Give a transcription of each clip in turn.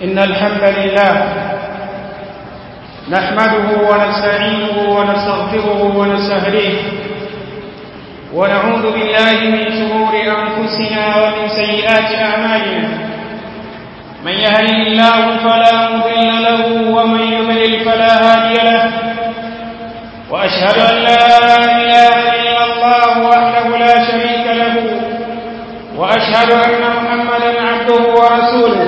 إن الحمد لله نحمده ونستعينه ونستغفره ونستهديه ونعوذ بالله من شرور أنفسنا ومن سيئات أعمالنا من يهده الله فلا مضل له ومن يضلل فلا هادي له وأشهد أن لا إله إلا الله وحده لا شريك له وأشهد أن محمدا عبده ورسوله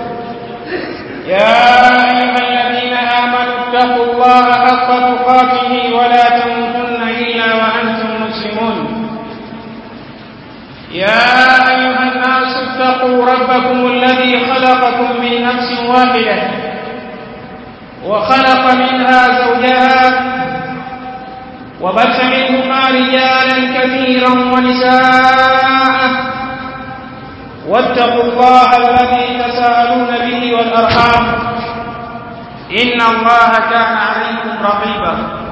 يا أيها الذين آمنوا اتقوا الله حق تقاته ولا تموتن إلا وأنتم مسلمون يا أيها الناس اتقوا ربكم الذي خلقكم من نفس واحدة وخلق منها زوجها وبث منهما رجالا كثيرا ونساء واتقوا الله الذي تساءلون به والأرحام إن الله كان عليكم رقيبا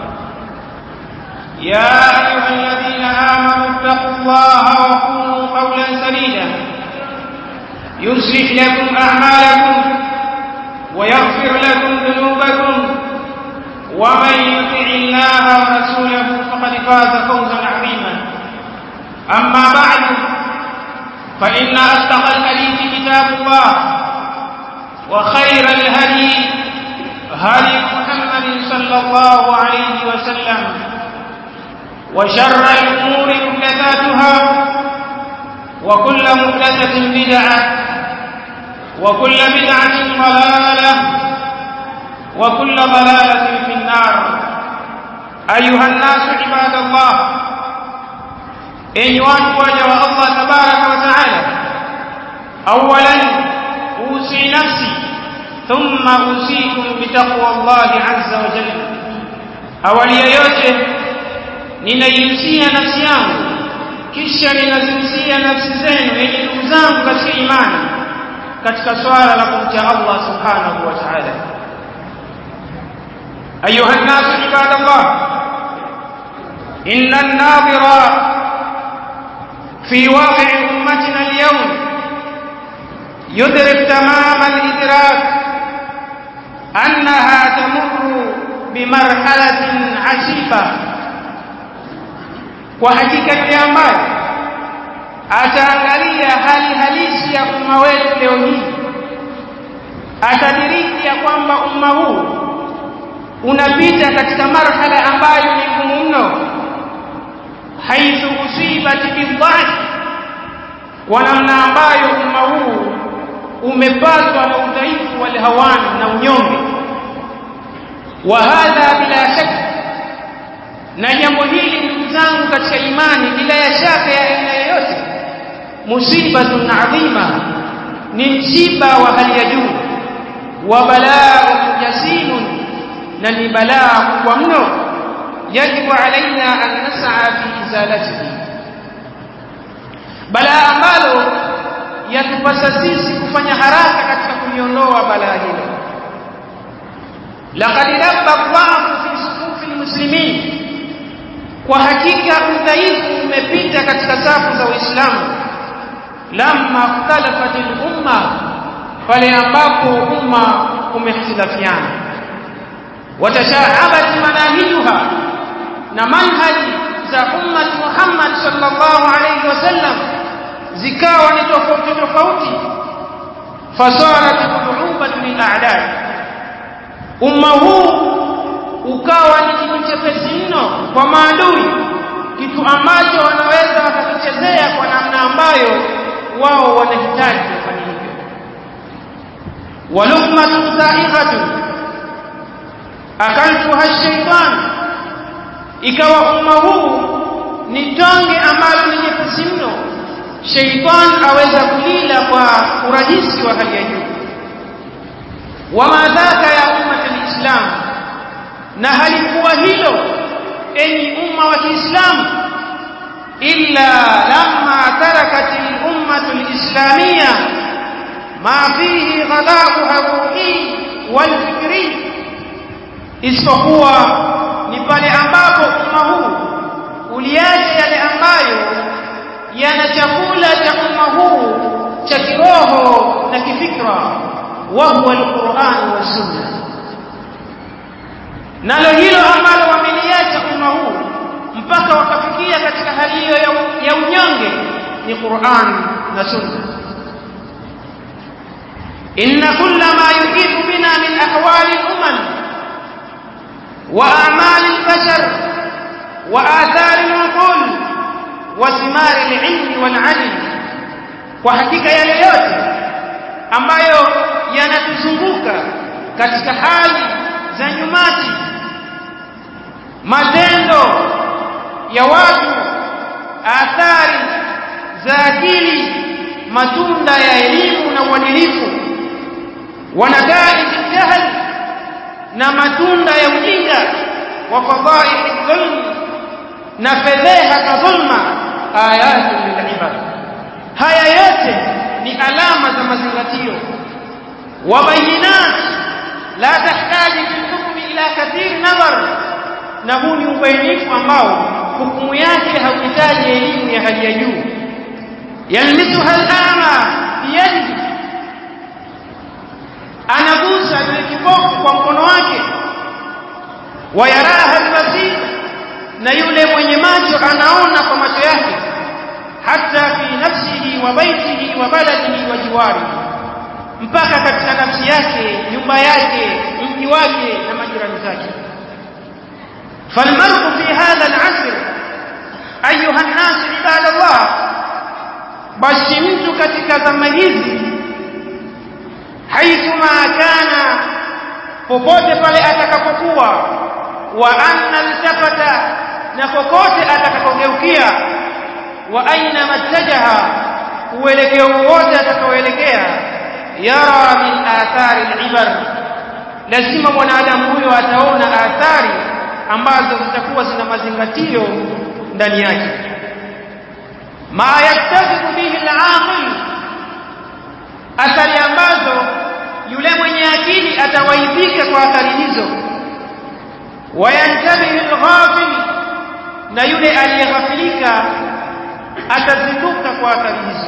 يا أيها الذين آمنوا اتقوا الله وقولوا قولا سديدا يصلح لكم أعمالكم ويغفر لكم ذنوبكم ومن يطع الله ورسوله فقد فاز فوزا عظيما أما بعد فإن أصدق الحديث كتاب الله وخير الهدي هدي محمد صلى الله عليه وسلم وشر الأمور محدثاتها وكل محدثة بدعة وكل بدعة ضلالة وكل ضلالة في النار أيها الناس عباد الله إن وجه الله تبارك وتعالى أولا أوصي نفسي ثم أوصيكم بتقوى الله عز وجل awali yote ninaihusia nafsi yangu kisha ninazihusia nafsi zenu yenye ndugu zangu katika imani katika swala la kumcha Allah subhanahu wa ta'ala ayuha an-nas ibadallah inna an-nadhira في واقع أمتنا اليوم يدرك تمام الإدراك أنها تمر بمرحلة عسيفة وحقيقة الأمر ataangalia hali halisi ya umma wetu leo hii atadiriki ya kwamba umma huu unapita katika marhala ambayo ni ngumu mno haithu usibat bidhati kwa namna ambayo umma huu umepatwa na udhaifu wal hawan na unyonge wa hadha bila shaka na jambo hili ndugu zangu katika imani bila shaka ya aina yoyote musibatun adhima ni msiba wa hali ya juu wa balaa jasinun na ni balaa kubwa mno yajibu alaina an nas'a fi izalatihi balaa ambalo yatupasa sisi kufanya haraka katika kuliondoa balaa hilo laqad dabba Allahu fi sufufi almuslimin kwa hakika udhaifu umepita katika safu za Uislamu lamma ikhtalafat al-umma pale ambapo umma umehitilafiana watashaabat manahijuha na manhaji za ummat Muhammad sallallahu alayhi wasallam zikawa ni tofauti tofauti fasarat qulubat min a'da umma huu ukawa ni kitu chepesi mno kwa maadui kitu ambacho wanaweza wakakichezea kwa namna ambayo wao wanahitaji kufanya hivyo walumatu sa'iqatu akaltuha ash-shaytan ikawa umma huu ni tonge ambalo ni jepesi mno shaytan aweza kulila kwa urahisi wa hali ya juu wama dhaka ya umma al-islam na halikuwa hilo enyi umma wa Kiislamu illa lamma tarakat al-umma al-islamiyya ma fihi ghada'u hawi wal fikri isipokuwa ni pale ambapo umma huu uliacha yale ambayo yana chakula cha umma huu cha kiroho na kifikra wa huwa al-Qur'an wa Sunnah. Nalo hilo ambalo wameliacha umma huu mpaka wakafikia katika hali hiyo ya unyonge ni Qur'an na Sunna. Inna kulla ma yuhitu bina min ahwali al-umam wa a'mal al-bashar wa athar al-uqul wa thimar al-ilm wal-'adl, kwa hakika yale yote ambayo yanatuzunguka katika hali za nyumati, matendo ya watu, athari za akili, matunda ya elimu na uadilifu, wanadai jahl na matunda ya ujinga, wa fadhaih dhulm na fedheha za dhulma, ayatu lilibad. Haya yote ni alama za mazingatio, wa bayinat la tahtaji fi hukmi ila kathir nadhar, na huu ni ubainifu ambao hukumu yake hauhitaji elimu ya hali ya juu. Yalmisuha al-ama biyadihi, anagusa yule kipofu kwa mkono wake. Wayaraha al-basir, na yule mwenye macho anaona kwa macho yake. Hata fi nafsihi wa baitihi wa baladihi wa jiwarihi, mpaka katika nafsi yake, nyumba yake, mji wake na majirani zake. فالمرء في هذا العصر أيها الناس عباد الله، basi mtu katika zama hizi, haithuma kana, popote pale atakapokuwa, wa anna altafata, na kokote atakapogeukia, wa aina mattajaha, uelekeo wote atakaoelekea, yara min athari al-ibar, lazima mwanadamu huyo ataona athari ambazo zitakuwa zina mazingatio ndani yake. Ma yaktafiku bihi al-aqil, athari ambazo yule mwenye akili atawaidhika kwa athari hizo. Wayantabihi al-ghafil, na yule aliyeghafilika atazinduka kwa athari hizo.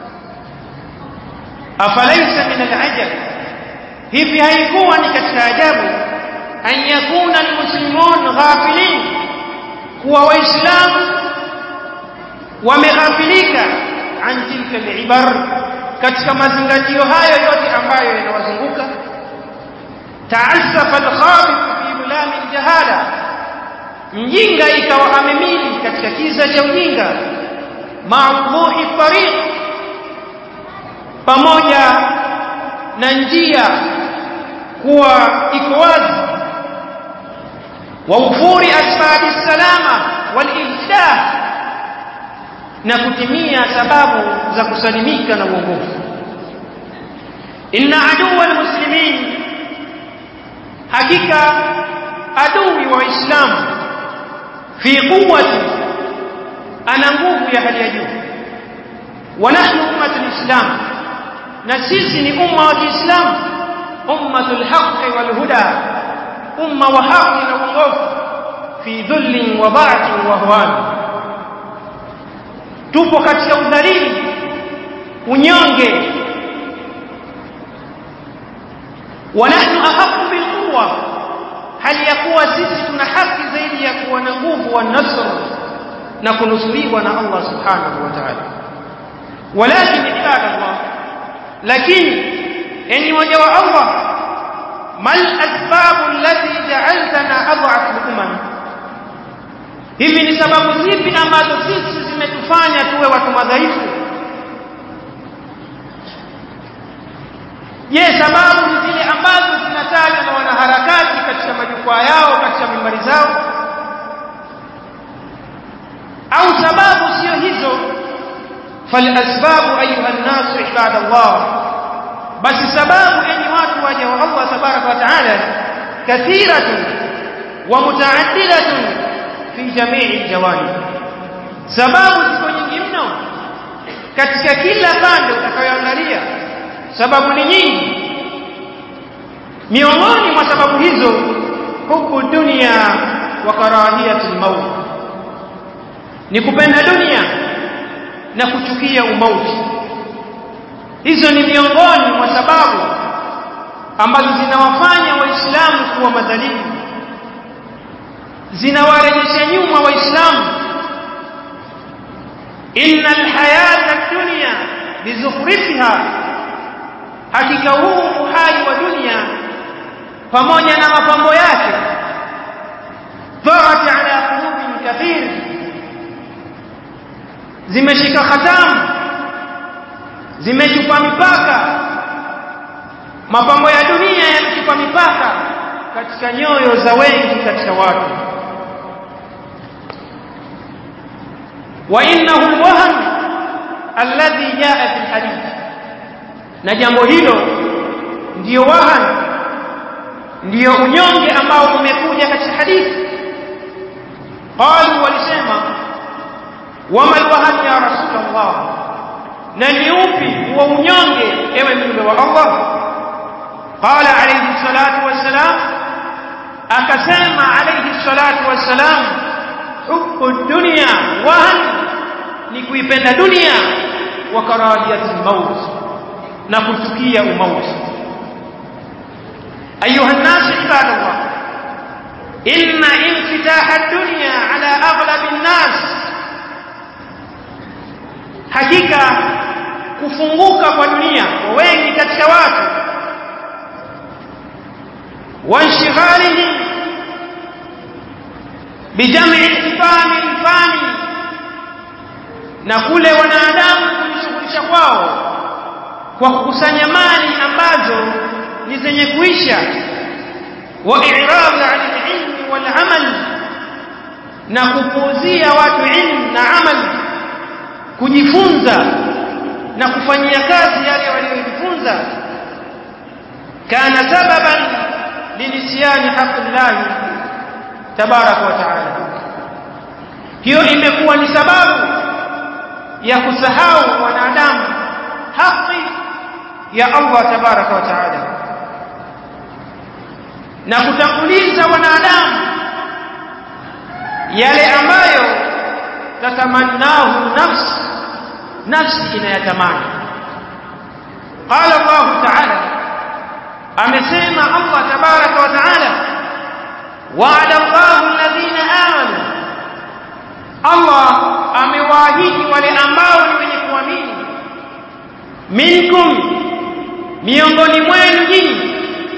Afalaysa min al-ajab, hivi haikuwa ni katika ajabu, an yakuna almuslimun ghafilin, kuwa waislamu wameghafilika, an tilka alibar, katika mazingatio hayo yote ambayo yanawazunguka. Ta'assafa alkhabith fi mulam aljahala, mjinga ikawa amemili katika kiza cha ujinga. Ma'dhuhi tariq, pamoja na njia kuwa iko wazi. Wa ufuri asbabi salama wal ihdah, na kutimia sababu za kusalimika na uongofu. Inna aduwa almuslimin, hakika adui wa Uislamu, fi quwwati, ana nguvu ya hali ya juu. Wa nahnu ummatul islam, na sisi ni umma wa Kiislamu, ummatul haqqi wal huda, umma wa haki na uongofu. Fi dhullin wa ba'tin wa huwan, tupo katika udhalili, unyonge. Wa nahnu ahqqu bil quwwa, hali ya kuwa sisi tuna haki zaidi ya kuwa na nguvu wa nasr, na kunusuriwa na Allah subhanahu wa ta'ala. Walakin ibadallah, lakini enyi waja wa Allah, mal asbabu allati ja'altana ad'af al-umam, hivi ni sababu zipi ambazo sisi zimetufanya tuwe watu madhaifu? Je, sababu ni zile ambazo zinatajwa na wanaharakati katika majukwaa yao, katika mimbari zao, au sababu sio hizo? Fal asbabu ayuha an-nas ibadallah, basi sababu enyi watu waja wa Allah tabaraka wa taala, kathiratun wa mutaaddidatun fi jami'i jawanib, sababu ziko nyingi mno katika kila pande utakayoangalia. Sababu ni nyingi. Miongoni mwa sababu hizo, hubu dunia wa karahiyatul maut, ni kupenda dunia na kuchukia umauti. Hizo ni miongoni mwa sababu ambazo zinawafanya waislamu kuwa madhalimu, zinawarejesha nyuma waislamu. innal hayata ad-dunya bizukhrifiha, hakika huu uhai wa dunia pamoja na mapambo yake, dharat ala qulubin kathir, zimeshika khatamu, zimechupa mipaka. Mapambo ya dunia yamechupa mipaka katika nyoyo za wengi katika watu. wa innahu alwahn alladhi jaa fi alhadith, na jambo hilo ndiyo wahan, ndiyo unyonge ambao umekuja katika hadithi. Qalu, walisema, wama alwahn ya rasulullah, na ni upi huo unyonge ewe mtume wa Allah? Qala alayhi salatu wassalam, akasema alayhi salatu wassalam, hubbu dunya wahan, ni kuipenda dunia, wa karahiyatul maut, na kuchukia umauti. ayuha an-nas ibadallah, inna infitaha ad-dunya ala aghlab an-nas, hakika kufunguka kwa dunia kwa wengi katika watu, wanshighalihim bijam'i al-fami al-fani, na kule wanadamu kujishughulisha kwao kwa kukusanya mali ambazo ni zenye kuisha, wa i'rad 'an al-'ilm wal-'amal, na kupuuzia watu ilmu na amal, kujifunza na kufanyia kazi yale waliojifunza. kana sababan linisyani haqqillah tabaraka wa taala, hiyo imekuwa ni sababu ya kusahau wanadamu haki ya Allah tabaraka wa taala, na kutanguliza wanadamu yale ambayo tatamannahu nafsi inayatamani. qala Allah taala, amesema Allah tabaraka wa taala, wa'ada Allahu alladhina amanu, Allah amewaahidi wale ambao ni wenye kuamini, minkum, miongoni mwenu nyinyi,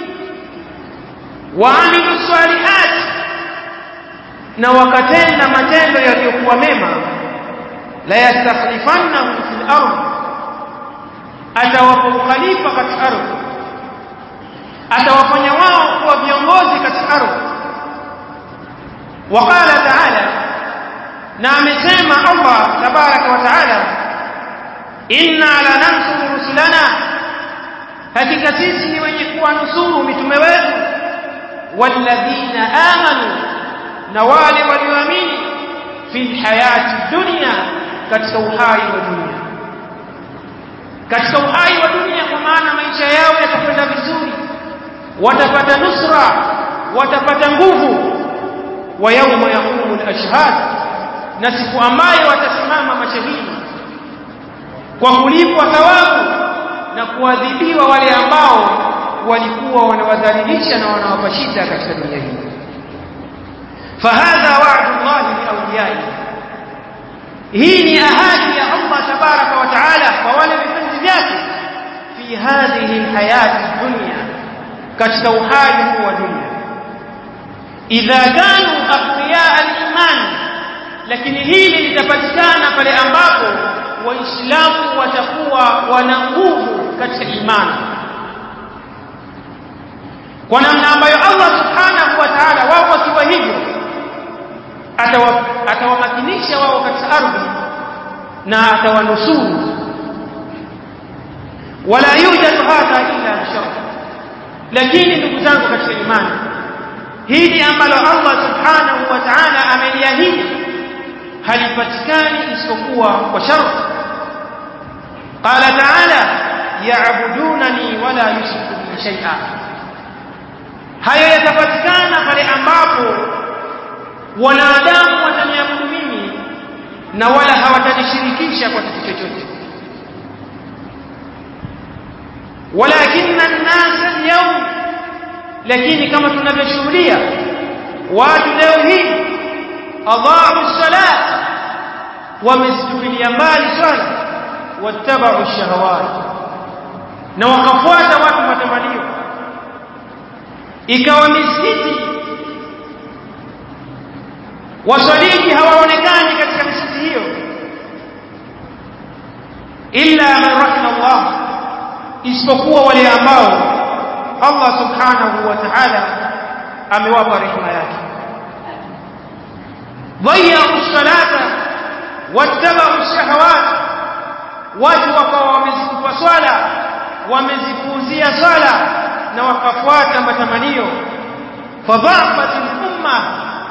wa amilu salihat, na wakatenda matendo yaliyokuwa mema, la yastakhlifannahum fil ardh, atawapa ukhalifa katika ardhi, atawafanya wao kuwa viongozi katika ardhi. Waqala ta'ala, na amesema Allah tabaraka wa taala, inna lanansuru rusulana, hakika sisi ni wenye kuwanusuru mitume wetu, walladhina amanu, na wale walioamini, fil hayati dunya, katika uhai wa dunia. Katika uhai wa dunia, kwa maana maisha yao yatakwenda vizuri, watapata nusra, watapata nguvu. Wa yawma yaqumu al-ashhad, na siku ambayo watasimama mashahidi kwa kulipwa thawabu na kuadhibiwa wale ambao walikuwa wanawadhalilisha na wanawapa shida katika dunia hii. Fahadha wa'du Allah li awliyaihi, hii ni ahadi ya Allah tabaraka wa taala kwa wale vipenzi vyake, fi hadhihi alhayati dunya, katika uhai huu wa dunia. idha kanu aqwiya aliman, lakini hili litapatikana pale ambapo waislamu watakuwa wana nguvu katika imani, kwa namna ambayo Allah subhanahu wa ta'ala, wao wakiwa hivyo atawamakinisha wao katika ardhi na atawanusuru. wala yujadu hadha illa bishar, lakini ndugu zangu katika imani, hili ambalo Allah subhanahu wa ta'ala ameliahidi halipatikani isipokuwa kwa sharti. qala ta'ala, ya'budunani wala yushriku bi shay'a, hayo yatapatikana pale ambapo wanadamu wataniabudu mimi na wala hawatanishirikisha kwa kitu chochote. walakinna an-nas al-yawm, lakini kama tunavyoshuhudia watu leo hii adha'u as-salat, wamezitupilia mbali swala, wattaba'u ash-shahawat, na wakafuata watu matamanio. Ikawa misikiti waswaliji hawaonekani katika misikiti hiyo illa man rahima Allah, isipokuwa wale ambao Allah subhanahu wa ta'ala amewapa rehema yake. Dhayya'u as-salata wattaba'u ash-shahawat, watu wakawa wamezitupa swala, wamezipuuzia swala na wakafuata matamanio. Fadha'afat al-umma,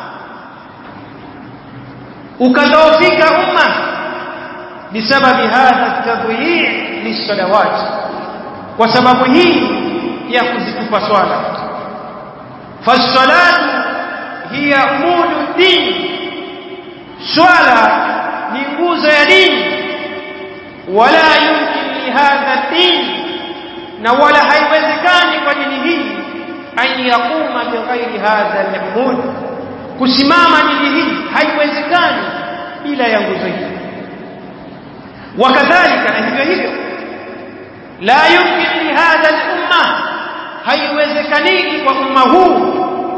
ukadhoofika umma bisababi hadha at-tadyi' lis-salawat, kwa sababu hii ya kuzitupa swala. Fas-salatu hiya umudu din, swala ni nguzo ya dini. Wala yumkin li hadha ad-din, na wala haiwezekani kwa dini hii an yaquma bighairi hadha al-umud, kusimama dini hii haiwezekani bila ya nguzo hii. Wakadhalika, na hivyo hivyo la yumkin li hadha al-umma, haiwezekani kwa umma huu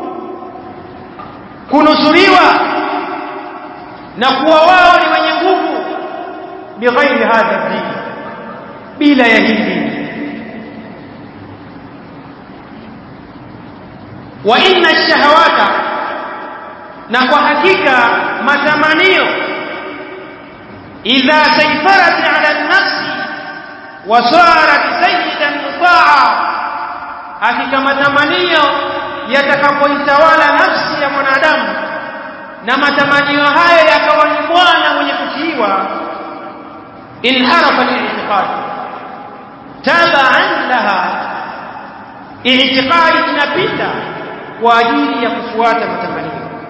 kunusuriwa na kuwa wao ni wenye nguvu bighairi hadha ad-din, bila ya hii. Wa inna ash-shahawata, na kwa hakika matamanio, idha sayfarat ala an-nafsi wa sarat sayyidan muta'a, hakika matamanio yatakapoitawala nafsi ya mwanadamu na matamanio haya yakawa ni bwana mwenye kutiiwa, inharafa al-i'tiqad tab'an laha, i'tiqadi inapita kwa ajili ya kufuata matamanio.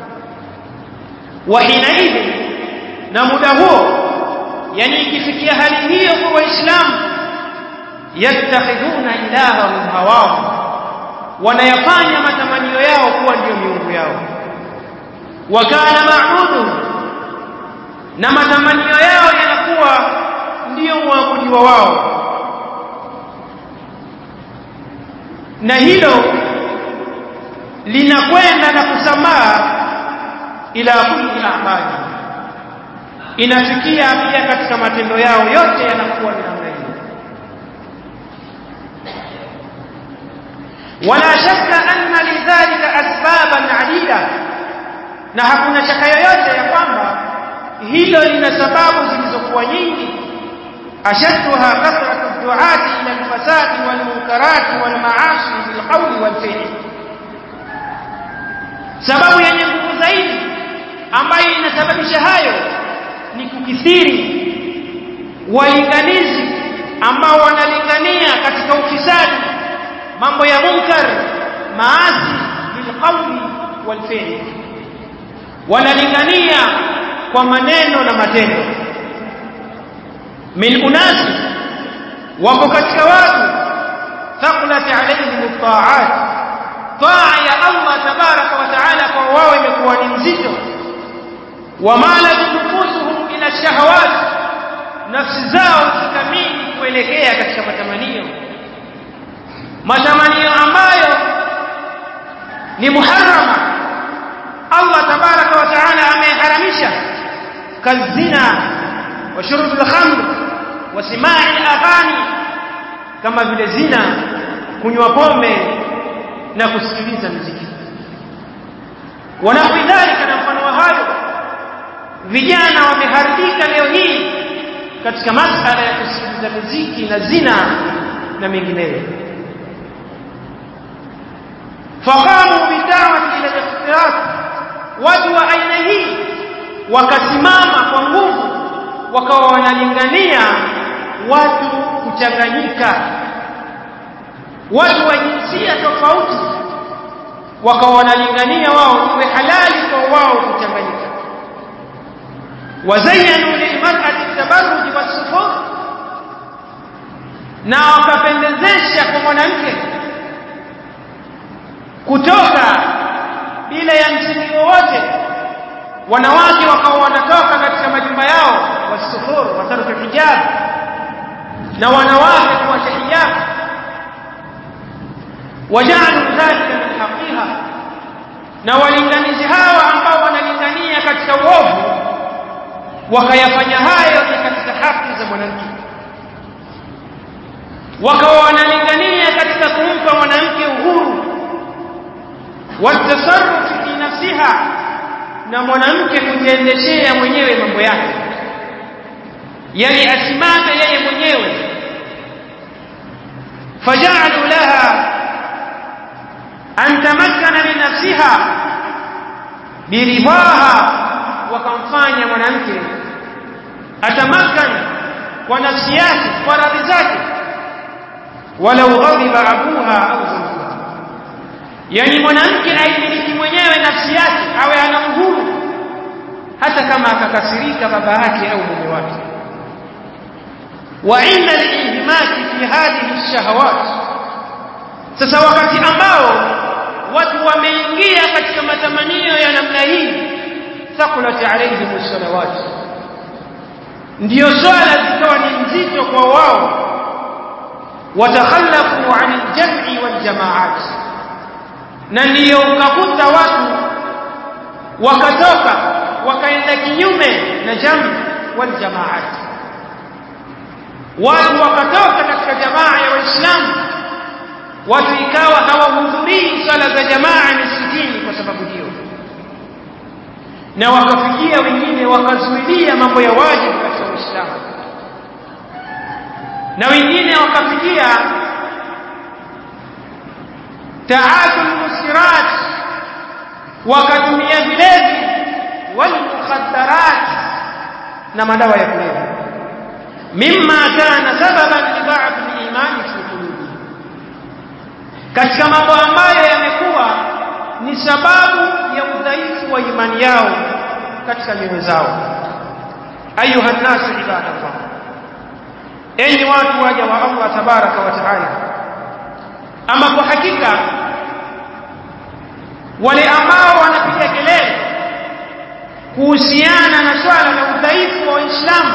Wa hinaidhi, na muda huo, yani ikifikia hali hiyo kwa Waislamu, yattakhiduna ilahahum hawahum, wanayafanya matamanio yao kuwa ndio miungu yao. Wa kana ma'budu, na matamanio yao yanakuwa ndio mwabudiwa wao. Na hilo linakwenda na kusambaa ila kulli a'mali, inafikia pia katika matendo yao yote yanakuwa ni namna hiyo. Wala shakka anna lidhalika asbaban adida, na hakuna shaka yoyote ya kwamba hilo lina sababu zilizokuwa nyingi. Ashadduha kathratu ad-du'ati ila al-fasadi wal-munkarati wal-ma'asi bil-qawli wal-fi'li, sababu yenye nguvu zaidi ambayo inasababisha hayo ni kukithiri walinganizi ambao wanalingania katika ufisadi, mambo ya munkar, maasi, bilqawli walfi'li, wanalingania kwa maneno na matendo. Min unasi, wako katika watu, thaqulat alayhim at-ta'at, taa ya Allah tabaraka wa taala kwa wao imekuwa ni nzito. Wa malat nufusuhum ila shahawat, nafsi zao zikamili kuelekea katika matamanio ambayo ni muharrama, Allah tabaraka wa taala ameharamisha, kazina wa shurb al-khamr wa sima'i al-aghani, kama vile zina, kunywa pombe na kusikiliza muziki. Wanafi dhalika, na mfano wa hayo. Vijana wameharibika leo hii katika masala ya kusikiliza muziki na zina na mengineyo. Faqamu bid'awati ila al-ikhtirat, watu wa aina hii wakasimama kwa nguvu, wakawa wanalingania watu kuchanganyika, watu wa jinsia tofauti wakawa wanalingania wao iwe halali kwa wao kuchanganyika. Wazayyanu lilmar'ati at-tabarruj was-sufur, na wakapendezesha mwanamke kutoka bila ya msingi wowote. Wanawake wakawa wanatoka katika majumba yao wasuhur wataruka hijab, na wanawake kuacha hijab, wajalu dhalika min haqiha, na walinganizi hawa ambao wanalingania katika uovu wakayafanya hayo katika haki za mwanamke, wakawa wanalingania katika kumpa mwanamke uhuru watasarruf fi nafsiha, na mwanamke kujiendeshea mwenyewe mambo yake, yani asimame yeye mwenyewe. Faja'alu laha an tamakkana min nafsiha biridaha, wakamfanya mwanamke atamakkana kwa nafsi yake kwa radhi zake, walau ghadiba abuha au zawjuha, yani mwanamke aimiliki mwenyewe nafsi yake, awe ana uhuru hata kama akakasirika baba yake au mume wake. Wa inna al-inhimaki fi hadhihi ash-shahawat, sasa wakati ambao watu wameingia katika matamanio ya namna hii, thaqulat alayhim as-salawat, ndio swala zikawa ni nzito kwa wao, watakhallafu 'an al-jam'i wal-jama'at, na ndio ukakuta watu wakatoka wakaenda kinyume na jamu wal jamaat, watu wakatoka katika jamaa ya Waislamu, watu ikawa hawahudhurii sala za jamaa misikitini kwa sababu hiyo, na wakafikia wengine wakazuilia mambo ya wajibu katika Uislamu, na wengine wakafikia ta'atul musirat, wakatumia vilevi wal mukhaddarat na madawa ya kulevya, mimma kana sababan li ba'd al-iman fi qulubi, katika mambo ambayo yamekuwa ni sababu ya udhaifu wa imani yao katika mioyo zao. Ayuha an-nasu ibadallah, enyi watu waja wa Allah tabaraka wa taala, ama kwa hakika wale ambao wanapiga kelele kuhusiana na swala la udhaifu wa Uislamu,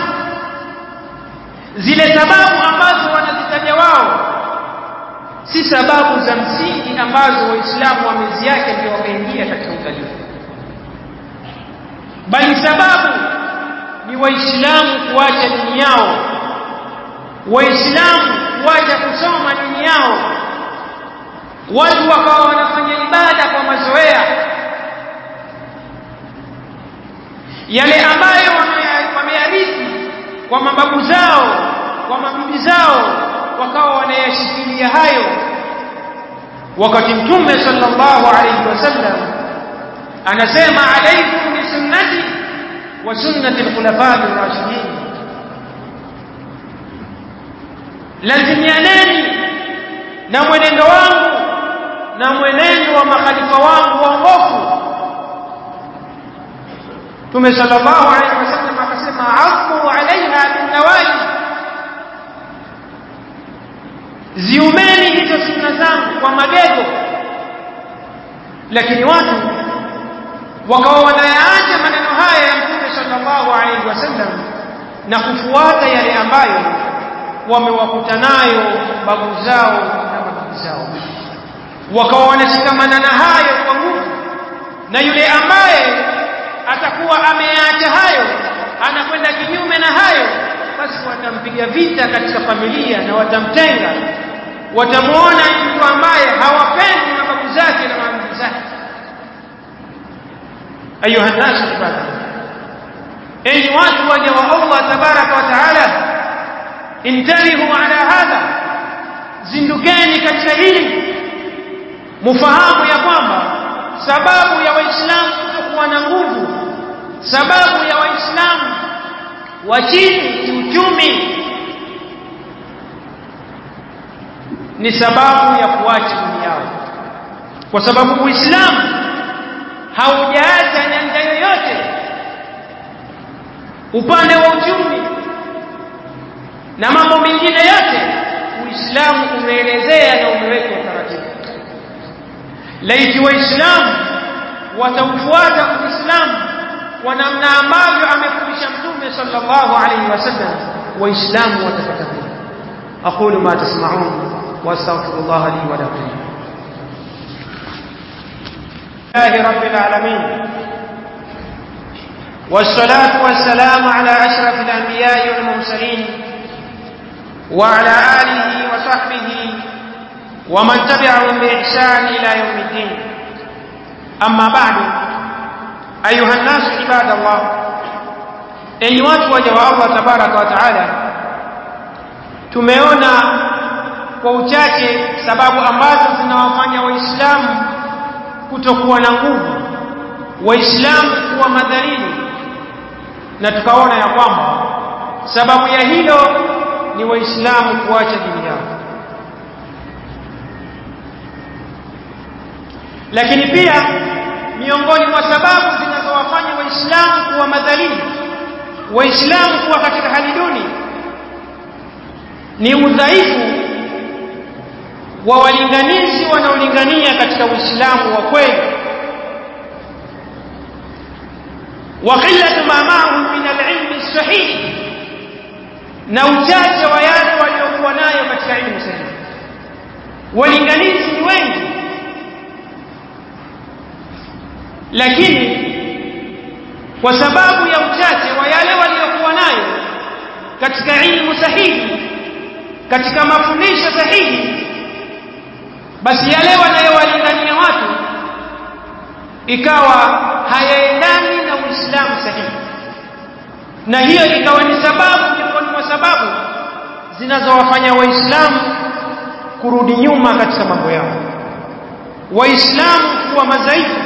zile sababu ambazo wanazitaja wao si sababu za msingi ambazo Waislamu wameziacha ndio wameingia katika udhaifu, bali sababu ni Waislamu kuacha dini yao, Waislamu kuacha kusoma dini yao, watu wakawa wanafanya ibada kwa mazoea, yale ambayo wameyarithi kwa mababu zao, kwa mabibi zao, wakawa wanayashikilia hayo, wakati Mtume sallallahu alayhi wasallam anasema alaykum bi sunnati wa sunnati al-khulafa'i ar-rashidin, lazimianeni na mwenendo wangu na mwenendo wa makhalifa wangu waongofu. Mtume sallallahu alayhi wasallam akasema aqu alaiha bin nawali, ziumeni hizo sunna zangu kwa magego. Lakini watu wakawa wanayaacha maneno haya ya Mtume sallallahu alayhi wasallam na kufuata yale ambayo wamewakuta nayo babu zao na mabibi zao, wakawa wanashikamana na hayo kwa nguvu, na yule ambaye atakuwa ameacha hayo, anakwenda kinyume na hayo, basi watampiga vita katika familia na watamtenga, watamuona mtu ambaye hawapendi mababu zake na mabibi zake. Ayuha nasu ibada, enyi watu waja wa Allah tabaraka wa taala, intabihu ala hadha, zindukeni katika hili, mufahamu ya kwamba sababu ya Waislamu kutokuwa na nguvu, sababu ya Waislamu wa chini kiuchumi, ni sababu ya kuacha dini yao, kwa sababu Uislamu haujaacha nyanja yoyote upande wa uchumi na mambo mengine yote Uislamu umeelezea na umeweka utaratibu. Laiti waislamu wataufuata Uislamu kwa namna ambavyo amefundisha Mtume sallallahu alayhi wasallam, waislamu watapata kheri. aqulu ma tasma'un wa astaghfirullah li wa lakum. Rabbil alamin والصلاة والسلام على أشرف الأنبياء والمرسلين وعلى آله وصحبه ومن تبعهم بإحسان إلى يوم الدين. أما بعد، أيها الناس عباد الله، أي watu waja wa Allah tabaraka wa taala, tumeona kwa uchache sababu ambazo zinawafanya waislamu kutokuwa na nguvu, waislamu kuwa madhalili, na tukaona ya kwamba sababu ya hilo ni waislamu kuacha dini yao. Lakini pia miongoni mwa sababu zinazowafanya waislamu kuwa madhalili, waislamu kuwa katika hali duni, ni udhaifu wa walinganizi wanaolingania katika Uislamu wa kweli, wa qillatu ma ma'ahum min al-ilmi as-sahih, na uchache wa yale waliokuwa nayo katika elimu sahihi. Walinganizi ni wengi, lakini kwa sababu ya uchache wa yale waliokuwa nayo katika elimu sahihi, katika mafundisho sahihi, basi yale wanayowalingania watu ikawa hayaendani na Uislamu sahihi, na hiyo ikawa ni sababu miongoni mwa sababu zinazowafanya waislamu kurudi nyuma katika mambo yao, waislamu kuwa madhaifu.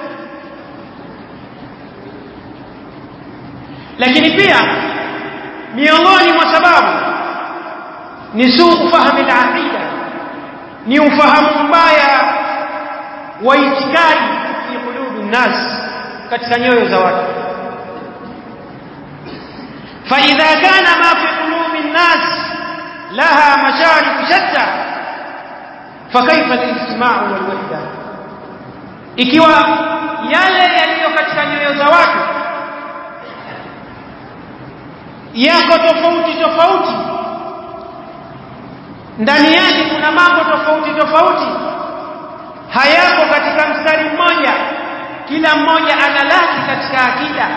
Lakini pia miongoni mwa sababu ni suu fahamu al-aqida, ni ufahamu mbaya wa itikadi fi qulubi an-nas, katika nyoyo za watu. fa idha kana ma fi qulubi an-nas laha masharib shatta fa kayfa al-ijtima'u wal wahda, ikiwa yale yaliyo katika nyoyo za watu yako tofauti tofauti, ndani yake kuna mambo tofauti tofauti, hayako katika mstari mmoja, kila mmoja ana lake katika akida,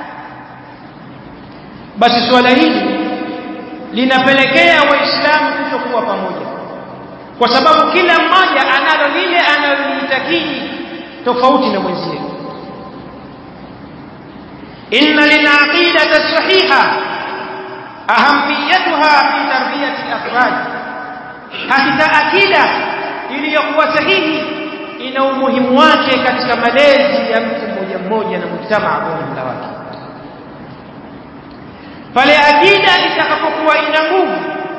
basi swala hili linapelekea waislamu kutokuwa pamoja, kwa sababu kila mmoja analo lile analolitakidi tofauti na mwenzie. inna lil-aqidati as-sahiha ahamiyatuha fi tarbiyati al-afrad, hakika akida iliyokuwa sahihi ina umuhimu wake katika malezi ya mtu mmoja mmoja na mujtamaa kwa ujumla wake. Pale akida itakapokuwa ina nguvu,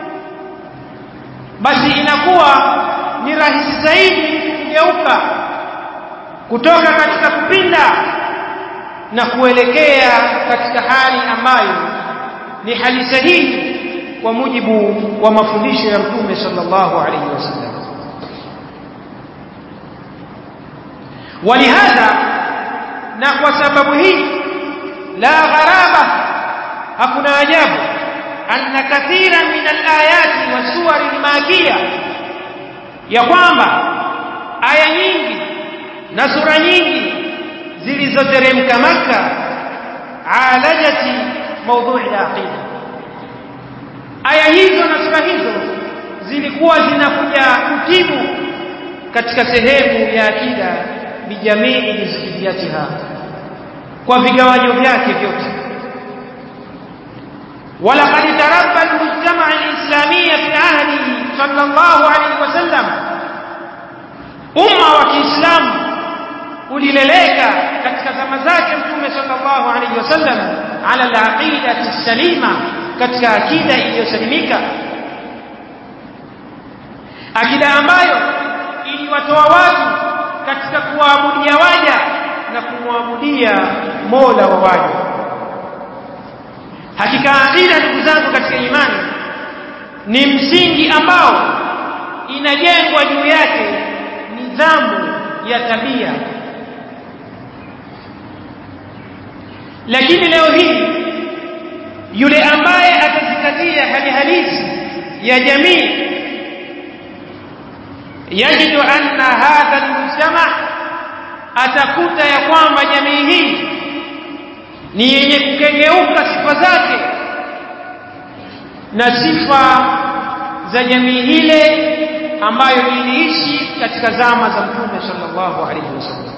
basi inakuwa ni rahisi zaidi kugeuka kutoka katika kupinda na kuelekea katika hali ambayo ni hali sahihi kwa mujibu wa mafundisho ya Mtume sallallahu alayhi wasallam. Walihadha, na kwa sababu hii, la gharaba, hakuna ajabu, anna kathira min al-ayati wa suwar al-makiyya, ya kwamba aya nyingi na sura nyingi zilizoteremka Makka alajati mawdhu'i al-aqida, aya hizo na sura hizo zilikuwa zinakuja kutibu katika sehemu ya akida bijamii juz'iyatiha, kwa vigawanyo vyake vyote. walaqad tarabba al-mujtama' al-islamiyy fi ahdihi sallallahu alayhi wasallam, umma wa Kiislamu ulileleka katika zama zake Mtume sallallahu alayhi wasallam ala al-aqidati as-salima, katika akida iliyosalimika, akida ambayo iliwatoa watu katika kuabudia waja na kumwabudia Mola wa waja. Hakika akida, ndugu zangu katika imani, ni msingi ambao inajengwa juu yake nidhamu ya tabia. Lakini leo hii yule ambaye atazingatia hali halisi ya jamii yajidu anna hadha al-mujtama, atakuta ya kwamba jamii hii ni yenye kukengeuka sifa zake na sifa za jamii ile ambayo iliishi katika zama za Mtume sallallahu alaihi wasallam.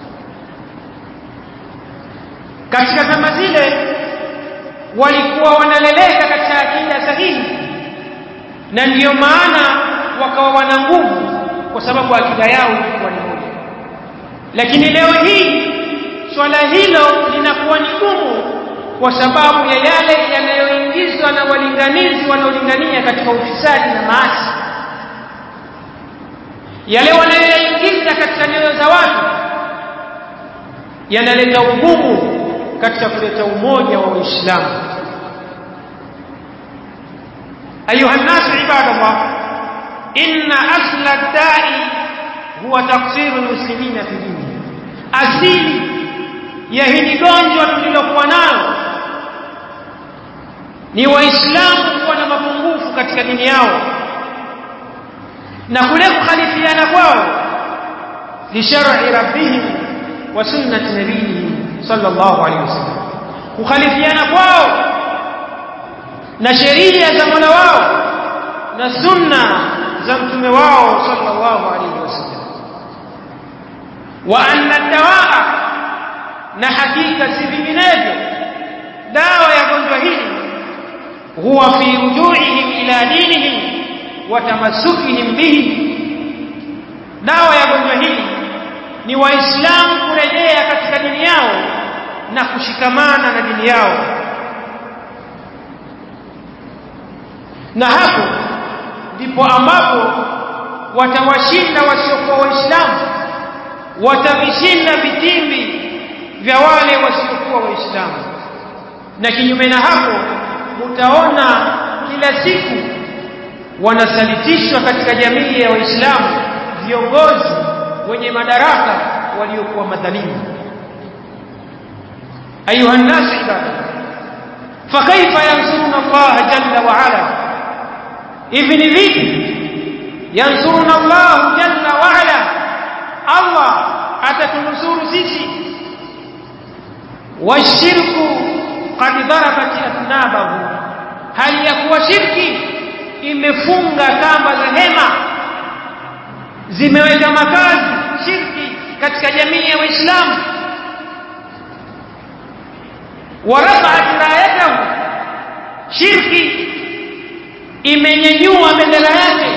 Katika zama zile walikuwa wanaleleka katika akida sahihi, na ndiyo maana wakawa wana nguvu kwa sababu akida yao ilikuwa ni moja. Lakini leo hii swala hilo linakuwa ni gumu kwa sababu ya yale yanayoingizwa na walinganizi wanaolingania katika ufisadi na maasi, yale wanayoingiza katika nyoyo za watu yanaleta ugumu katika kuleta umoja wa Uislamu. Ayuha an-nas ibadallah, inna asla ad-da'i huwa taqsiru al-muslimina fi dini. Asili ya hili gonjwa tulilokuwa nalo ni Waislamu kuwa na mapungufu katika dini yao na kule kukhalifiana kwao li shar'i rabbihim wa sunnati nabiyihim sallallahu alayhi wasallam, kukhalifiana kwao na sheria za Mola wao na sunna za mtume wao sallallahu alayhi wasallam. Wa anna dawaa, na hakika si vinginevyo dawa ya gonjwa hili huwa fi rujuihim ila dinihim wa tamassukihim bihi, dawa ya gonjwa hili ni Waislamu kurejea katika dini yao na kushikamana na dini yao. Na hapo ndipo ambapo watawashinda wasiokuwa Waislamu, watavishinda vitimbi vya wale wasiokuwa Waislamu. Na kinyume na hapo utaona kila siku wanasalitishwa katika jamii ya Waislamu viongozi wenye madaraka waliokuwa madhalimu. Ayuha an-nas ibadallah, fakaifa yansuruna Allah jalla wa ala, hivi ni vipi yansuruna Allah jalla wa ala, Allah atatunusuru sisi? Washirku qad darabat atnabahu, hali ya kuwa shirki imefunga kamba za hema, zimeweka makazi shirki katika jamii ya Waislamu. Warafa'at rayatahu, shirki imenyanyua bendera yake.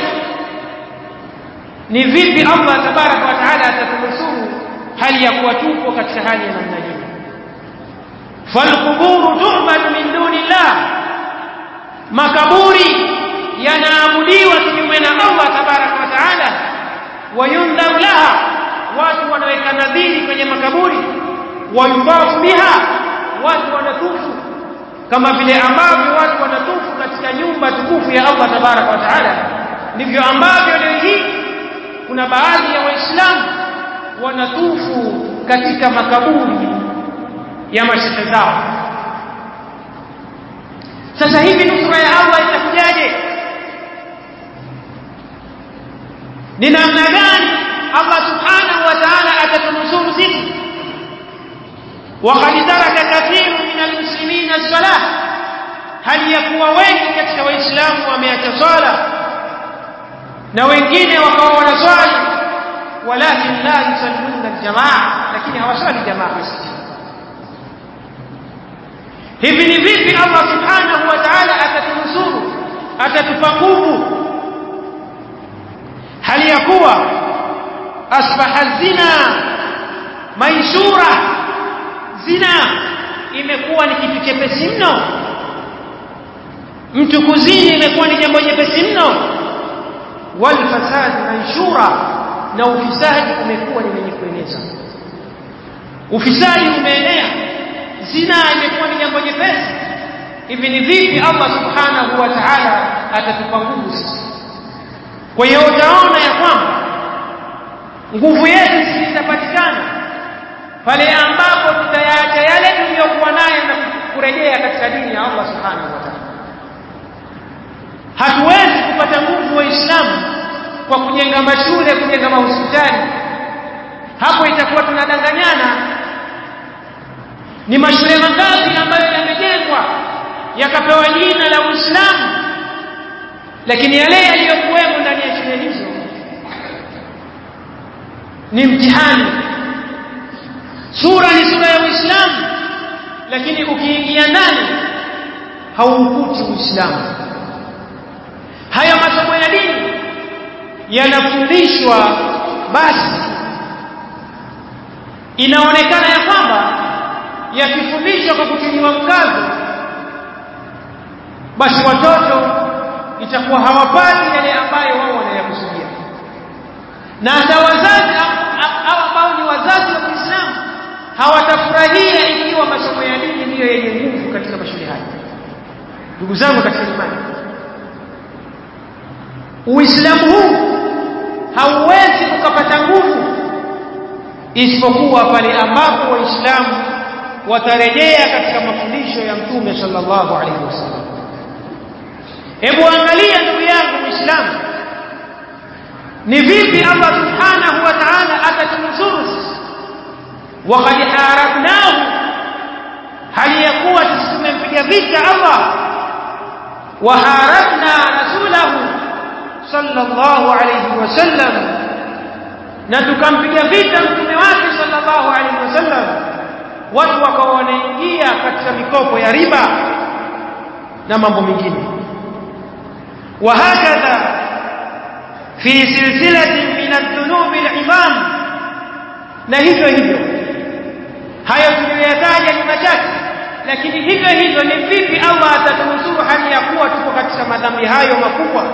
Ni vipi Allah tabaraka wa taala atatunusuru hali ya kuwa tupo katika hali ya namna hii? Falquburu tu'badu min dunillah, makaburi yanaabudiwa kinyume na Allah tabaraka wa taala. Wayundharu laha, watu wanaweka nadhiri kwenye makaburi. Wayudafu biha, watu wanatufu kama vile ambavyo watu wanatufu katika nyumba tukufu ya Allah tabaraka wa taala. Ndivyo ambavyo leo hii kuna baadhi ya Waislamu wanatufu katika makaburi ya mashehe zao. Sasa hivi nusura ya Allah itakujaje? Ni namna gani Allah subhanahu wa ta'ala atatunusuru sisi? Waqad taraka kathiru min almuslimin as-salah, hali ya kuwa wengi katika Waislamu wameacha swala na wengine wakawa wanaswali, walakin la yusalluna al-jamaa, lakini hawaswali jamaa. Hivi ni vipi Allah subhanahu wa ta'ala atatunusuru, atatupa nguvu, hali ya kuwa asbaha zina maisura, zina imekuwa ni kitu chepesi mno, mtu kuzini imekuwa ni jambo jepesi mno. Wal fasad maisura, na ufisadi umekuwa ni wenye kueneza, ufisadi umeenea, zina imekuwa ni jambo jepesi. Hivi ni vipi Allah subhanahu wa ta'ala atatupa nguvu sisi. Kwa hiyo utaona ya kwamba nguvu yetu sisi itapatikana pale ambapo tutayaacha yale tuliyokuwa nayo na kurejea katika dini ya Allah subhanahu wa ta'ala. Hatuwezi kupata nguvu waislamu kwa kujenga mashule, kujenga mahospitali. Hapo itakuwa tunadanganyana. Ni mashule mangapi ambayo yamejengwa yakapewa jina la Uislamu, lakini yale yaliyokuwemo ndani ya shule hizo ni mtihani. Sura ni sura ya Uislamu, lakini ukiingia ndani haukuti Uislamu. Haya masomo ya dini yanafundishwa, basi inaonekana ya kwamba yakifundishwa kwa kutiliwa mkazo, basi watoto itakuwa hawapati yale ambayo wao wanayakusudia. Na hata wazazi ambao ni wazazi wa Kiislamu hawatafurahia ikiwa masomo ya dini ndiyo yenye nguvu katika mashule haya. Ndugu zangu katika imani, Uislamu huu hauwezi ukapata nguvu isipokuwa pale ambapo Waislamu watarejea katika mafundisho ya Mtume sallallahu alaihi wasallam. Hebu angalia ndugu yangu Muislamu, ni vipi Allah subhanahu wa ta'ala atatunusuru sisi waqad harabnahu, hali yakuwa sisi tumempiga vita Allah, wa harabna rasulahu sallallahu alayhi wasallam, na tukampiga vita mtume wake sallallahu alayhi wasallam. Watu wakawa wanaingia katika mikopo ya riba na mambo mengine. Wa hakadha fi silsilatin min adh-dhunub al-'idham, na hivyo hivyo hayo tuliyoyataja ni machache, lakini hivyo hivyo ni vipi Allah atatunusuru hali ya kuwa tuko katika madhambi hayo makubwa,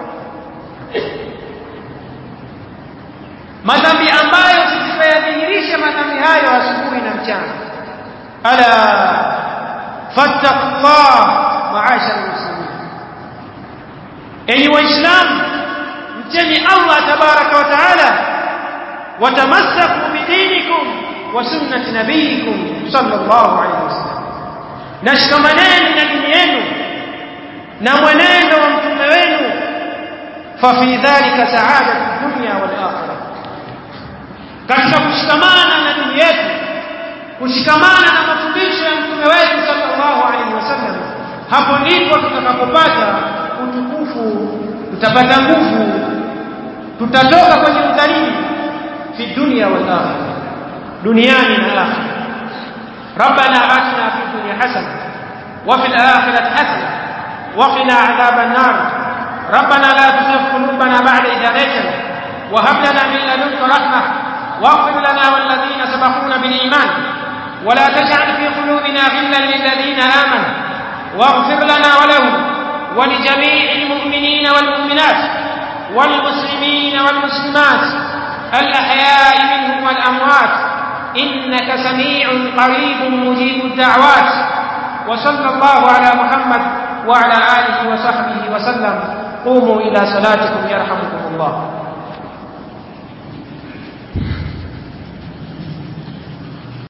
madhambi ambayo sisi tunayadhihirisha madhambi hayo asubuhi na mchana. Ala fattaqullah ma'ashara muslimin, enyi waislamu mcheni Allah tabaraka wa taala, watamassaku bidinikum wa sunnati nabiyikum sallallahu alayhi wasallam, nashikamaneni na dini yenu na mwenendo wa mtume wenu. Fa fi dhalika sa'adatu dunya wal akhirah, katika kushikamana na dini yetu, kushikamana na mafundisho ya mtume wetu sallallahu alaihi wasallam, hapo ndipo tutakapopata utukufu, tutapata nguvu, tutatoka kwenye udhalili fi dunya wal akhirah, duniani na akhirah. Rabbana atina fid dunya hasana wa fil akhirati hasana wa qina adhaban nar. Rabbana la tuzigh qulubana ba'da idh hadaytana wa hab lana min ladunka rahmah واغفر لنا والذين سبقونا بالإيمان ولا تجعل في قلوبنا غلا للذين آمنوا واغفر لنا ولهم ولجميع المؤمنين والمؤمنات والمسلمين والمسلمات الأحياء منهم والأموات إنك سميع قريب مجيب الدعوات. وصلى الله على محمد وعلى آله وصحبه وسلم. قوموا إلى صلاتكم يرحمكم الله.